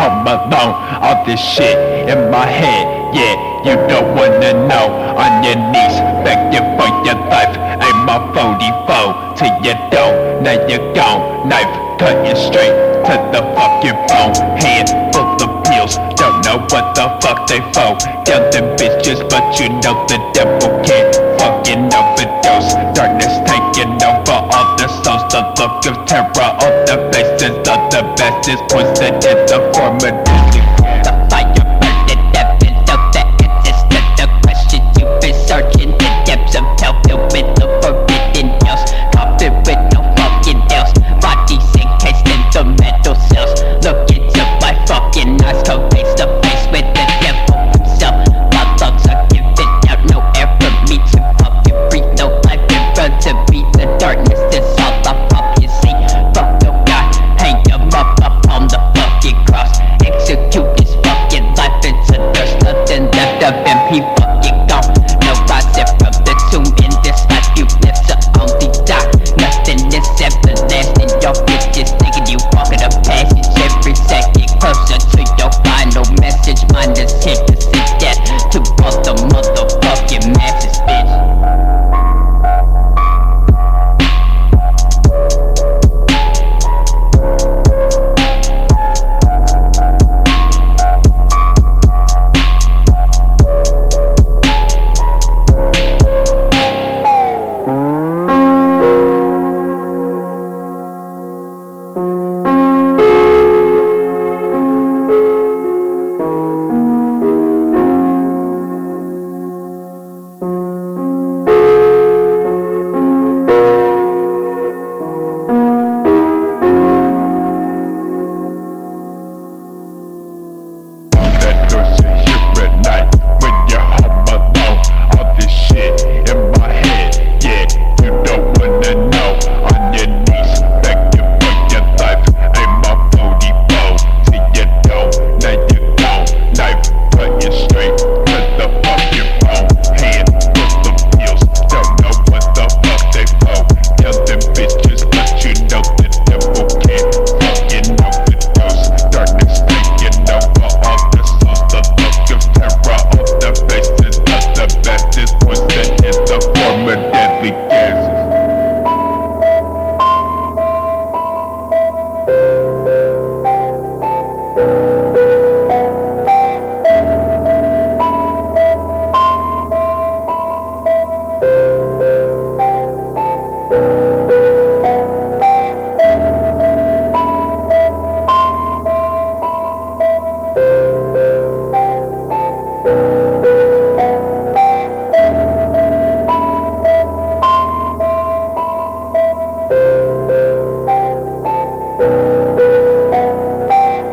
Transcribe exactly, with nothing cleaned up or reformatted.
home alone. All this shit in my head, yeah, you don't wanna know. On your knees, begging for your life. Aim my forty-four till you don't. Now you're gone, knife cutting straight to the fucking bone. Hand full of pills, don't know what the fuck they for. Tell them bitches, but you know the devil can't fucking overdose. Darkness